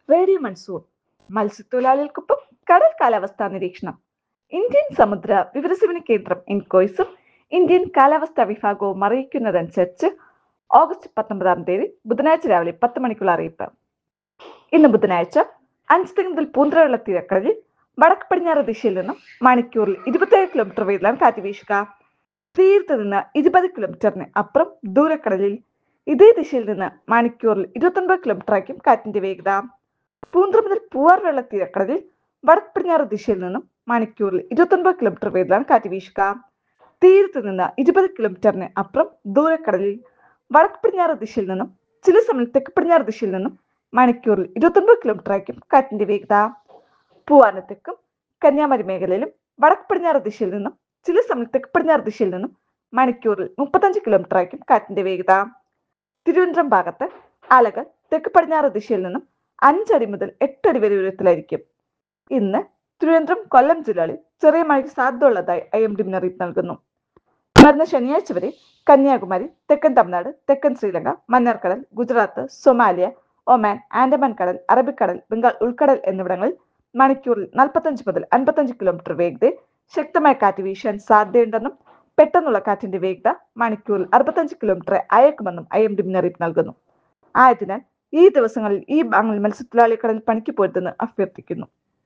Radio monsoon മത്സ്യത്തൊഴിലാളികൾക്കൊപ്പം കടൽ കാലാവസ്ഥാ നിരീക്ഷണം. ഇന്ത്യൻ സമുദ്ര വിവരസേവന കേന്ദ്രം ഇൻകോയ്സും ഇന്ത്യൻ കാലാവസ്ഥാ വിഭാഗവും അറിയിക്കുന്നതനുസരിച്ച് ഓഗസ്റ്റ് 19 ബുധനാഴ്ച രാവിലെ 10 മണിക്കുള്ള അറിയിപ്പ്. ഇന്ന് ബുധനാഴ്ച 5 മുതൽ പൂന്തറയുള്ള തീരക്കടലിൽ വടക്ക് പടിഞ്ഞാറ് ദിശയിൽ നിന്നും മണിക്കൂറിൽ 27 കിലോമീറ്റർ വേഗത്തിലാണ് കാറ്റ് വീശുക. തീരത്ത് നിന്ന് 20 കിലോമീറ്ററിന് അപ്പുറം ദൂരക്കടലിൽ ഇതേ ദിശയിൽ നിന്ന് മണിക്കൂറിൽ 29 കിലോമീറ്റർ ആയിരിക്കും കാറ്റിന്റെ വേഗത. പൂന്തറ മുതൽ പൂവാർ വെള്ള തീരക്കടലിൽ വടക്ക് പടിഞ്ഞാറ് ദിശയിൽ നിന്നും മണിക്കൂറിൽ 29 കിലോമീറ്റർ വേഗത്തിലാണ് കാറ്റ് വീശുക. തീരത്ത് നിന്ന് 20 കിലോമീറ്ററിന് അപ്പുറം ദൂരക്കടലിൽ വടക്ക് പടിഞ്ഞാറ് ദിശയിൽ നിന്നും ചില സമയം തെക്ക് പടിഞ്ഞാറ് ദിശയിൽ നിന്നും മണിക്കൂറിൽ 29 കിലോമീറ്റർ ആയിരിക്കും കാറ്റിന്റെ വേഗത. പൂവാറിന് തെക്കും കന്യാകുമാരി മേഖലയിലും വടക്ക് പടിഞ്ഞാറ് ദിശയിൽ നിന്നും ചില സമയം തെക്ക് പടിഞ്ഞാറ് ദിശയിൽ നിന്നും മണിക്കൂറിൽ 35 കിലോമീറ്റർ ആയിരിക്കും കാറ്റിന്റെ വേഗത. തിരുവനന്തപുരം ഭാഗത്ത് അലകൾ തെക്ക് പടിഞ്ഞാറ് ദിശയിൽ നിന്നും 5 അടി മുതൽ 8 അടി വരെ ഉയരത്തിലായിരിക്കും. ഇന്ന് തിരുവനന്തപുരം കൊല്ലം ജില്ലകളിൽ ചെറിയ മഴയ്ക്ക് സാധ്യതയുള്ളതായി IMD മുന്നറിയിപ്പ് നൽകുന്നു. വരുന്ന ശനിയാഴ്ച വരെ കന്യാകുമാരി, തെക്കൻ തമിഴ്നാട്, തെക്കൻ ശ്രീലങ്ക, മന്നാർക്കടൽ, ഗുജറാത്ത്, സൊമാലിയ, ഒമാൻ, ആൻഡമാൻ കടൽ, അറബിക്കടൽ, ബംഗാൾ ഉൾക്കടൽ എന്നിവിടങ്ങളിൽ മണിക്കൂറിൽ 45 മുതൽ 55 കിലോമീറ്റർ വേഗതയിൽ ശക്തമായ കാറ്റ് വീശാൻ സാധ്യതയുണ്ടെന്നും പെട്ടെന്നുള്ള കാറ്റിന്റെ വേഗത മണിക്കൂറിൽ 65 കിലോമീറ്റർ അയക്കുമെന്നും IMD മുന്നറിയിപ്പ് നൽകുന്നു. ആയതിനാൽ ഈ ദിവസങ്ങളിൽ ഈ ഭാഗങ്ങളിൽ മത്സ്യത്തൊഴിലാളി കടലിൽ പണിക്ക് പോരുതെന്ന് അഭ്യർത്ഥിക്കുന്നു.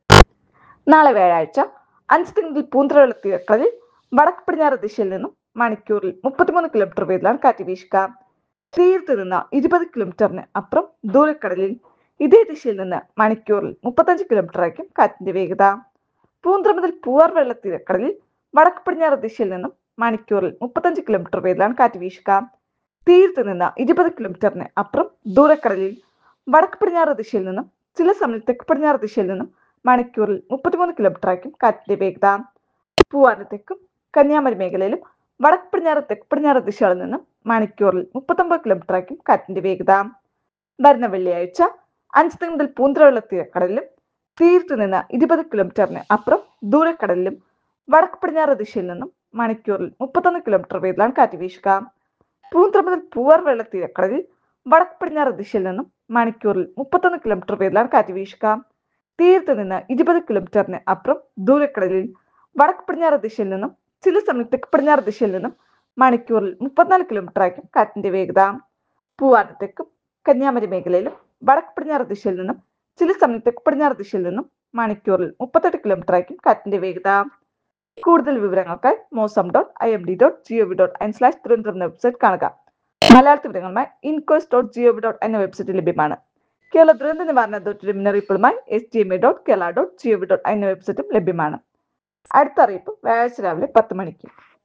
നാളെ വ്യാഴാഴ്ച 5 മുതൽ പൂന്തറയുള്ള തീരക്കടലിൽ വടക്ക് പടിഞ്ഞാറ് ദിശയിൽ നിന്നും മണിക്കൂറിൽ 33 കിലോമീറ്റർ വേഗത്തിലാണ് കാറ്റ് വീശുക. തീരത്ത് നിന്ന് 20 കിലോമീറ്ററിന് അപ്പുറം ദൂരക്കടലിൽ ഇതേ ദിശയിൽ നിന്ന് മണിക്കൂറിൽ 35 കിലോമീറ്റർ ആയിരിക്കും കാറ്റിന്റെ വേഗത. പൂന്തറ മുതൽ പൂവാർ വെള്ള തീരക്കടലിൽ വടക്ക് പടിഞ്ഞാറ് ദിശയിൽ നിന്നും മണിക്കൂറിൽ 35 കിലോമീറ്റർ വേഗത്തിലാണ് കാറ്റ് വീശുക. തീരത്ത് നിന്ന് 20 കിലോമീറ്ററിന് അപ്പുറം ദൂരക്കടലിൽ വടക്ക് പടിഞ്ഞാറ് ദിശയിൽ നിന്നും ചില സമയം തെക്ക് പടിഞ്ഞാറ് ദിശയിൽ നിന്നും മണിക്കൂറിൽ 33 കിലോമീറ്റർ ആയിരിക്കും കാറ്റിന്റെ വേഗത. പൂവാറിന് തെക്കും കന്യാകുമാരി മേഖലയിലും വടക്ക് പടിഞ്ഞാറ് തെക്ക് പടിഞ്ഞാറ് ദിശകളിൽ നിന്നും മണിക്കൂറിൽ 39 കിലോമീറ്റർ ആയിരിക്കും കാറ്റിന്റെ വേഗത. വരുന്ന വെള്ളിയാഴ്ച 5 മുതൽ പൂന്തറയുള്ള തീരക്കടലിലും തീരത്ത് നിന്ന് 20 കിലോമീറ്ററിന് അപ്പുറം ദൂരക്കടലിലും വടക്ക് പടിഞ്ഞാറ് ദിശയിൽ നിന്നും മണിക്കൂറിൽ 31 കിലോമീറ്റർ വേഗത്തിലാണ് കാറ്റ് വീശുക. പൂന്തറ മുതൽ പൂവാർ വെള്ള തീരക്കടലിൽ വടക്ക് പടിഞ്ഞാറ് ദിശയിൽ നിന്നും മണിക്കൂറിൽ 31 കിലോമീറ്റർ വേഗത്തിലാണ് കാറ്റ് വീശുക. തീരത്ത് നിന്ന് 20 കിലോമീറ്ററിന് അപ്പുറം ദൂരക്കടലിൽ വടക്ക് പടിഞ്ഞാറ് ദിശയിൽ നിന്നും ചില സമയം തെക്ക് പടിഞ്ഞാറ് ദിശയിൽ നിന്നും മണിക്കൂറിൽ 34 കിലോമീറ്റർ ആയിരിക്കും കാറ്റിന്റെ വേഗത. പൂവാറിന് തെക്കും കന്യാകുമാരി മേഖലയിലും വടക്ക് പടിഞ്ഞാറ് ദിശയിൽ നിന്നും ചില സമയം തെക്ക് പടിഞ്ഞാറ് ദിശയിൽ നിന്നും മണിക്കൂറിൽ 38 കിലോമീറ്റർ ആയിരിക്കും കാറ്റിന്റെ വേഗത. കൂടുതൽ വിവരങ്ങൾക്കായി mosam.imd.gov.in/തിരുവനന്തപുരം എന്ന വെബ്സൈറ്റ് കാണുക. മലയാളത്തിൽ വിവരങ്ങളുമായി incos.gov.in എന്ന വെബ്സൈറ്റിൽ ലഭ്യമാണ്. കേരള ദുരന്ത നിവാരണ അതോറിറ്റിയുടെ മുന്നറിയിപ്പുകളുമായി sdma.kerala.gov.in എന്ന വെബ്സൈറ്റും ലഭ്യമാണ്. അടുത്ത അറിയിപ്പ് വ്യാഴാഴ്ച രാവിലെ 10 മണിക്ക്.